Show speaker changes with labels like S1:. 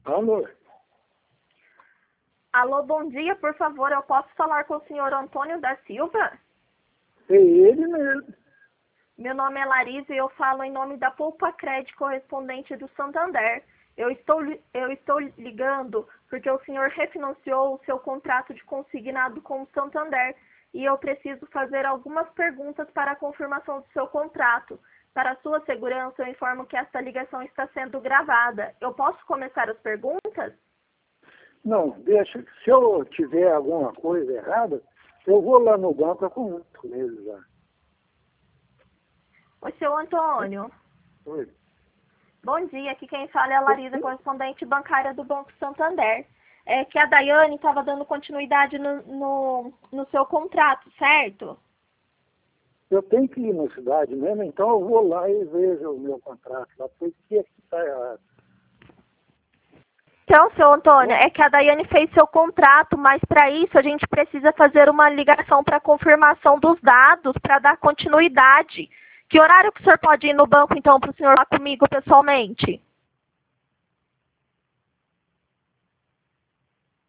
S1: Alô?
S2: Alô, bom dia, por favor, eu posso falar com o senhor Antônio da Silva?
S1: É ele mesmo.
S2: Meu nome é Larissa e eu falo em nome da Poupa Crédito correspondente do Santander. Eu estou ligando porque o senhor refinanciou o seu contrato de consignado com o Santander e eu preciso fazer algumas perguntas para a confirmação do seu contrato. Para sua segurança, eu informo que esta ligação está sendo gravada. Eu posso começar as perguntas?
S1: Não, deixa. Se eu tiver alguma coisa errada, eu vou lá no banco e converso com eles lá.
S2: Oi, seu Antônio.
S1: Oi.
S2: Bom dia, aqui quem fala é a Larissa, correspondente bancária do Banco Santander. É que a Daiane estava dando continuidade no seu contrato, certo?
S1: Eu tenho que ir na cidade mesmo, então eu vou lá e vejo o meu contrato lá, porque que está errado.
S2: Então, seu Antônio, é que a Daiane fez seu contrato, mas para isso a gente precisa fazer uma ligação para confirmação dos dados, para dar continuidade. Que horário que o senhor pode ir no banco, então, para o senhor falar comigo pessoalmente?